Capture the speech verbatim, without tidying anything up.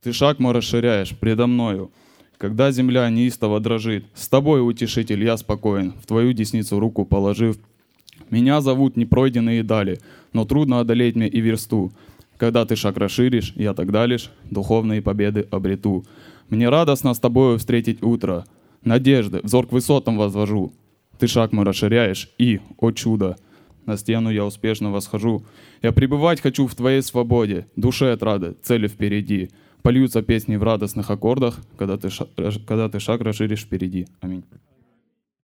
Ты шаг мой расширяешь предо мною. Когда земля неистово дрожит, с тобой, утешитель, я спокоен, в твою десницу руку положив. Меня зовут непройденные дали, но трудно одолеть мне и версту. Когда ты шаг расширишь, я тогда лишь духовные победы обрету. Мне радостно с тобою встретить утро, надежды, взор к высотам возвожу. Ты шаг мой расширяешь, и, о чудо, на стену я успешно восхожу. Я пребывать хочу в твоей свободе, душе отрады, цели впереди. Польются песни в радостных аккордах, когда ты шаг, когда ты шаг расширишь впереди. Аминь.